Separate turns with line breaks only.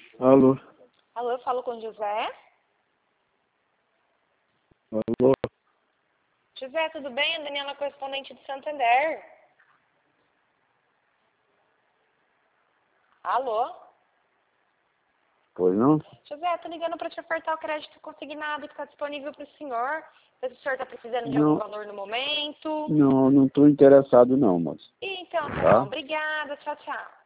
Alô?
Alô, eu falo com o José.
Alô?
José, tudo bem? A Daniela, correspondente do Santander. Alô?
Pois não?
José, tô ligando para te ofertar o crédito consignado que está disponível para o senhor. Se o senhor está precisando de algum valor no momento.
Não estou interessado não, moço.
Então, tá
Tá?
bom. Obrigada. Tchau, tchau.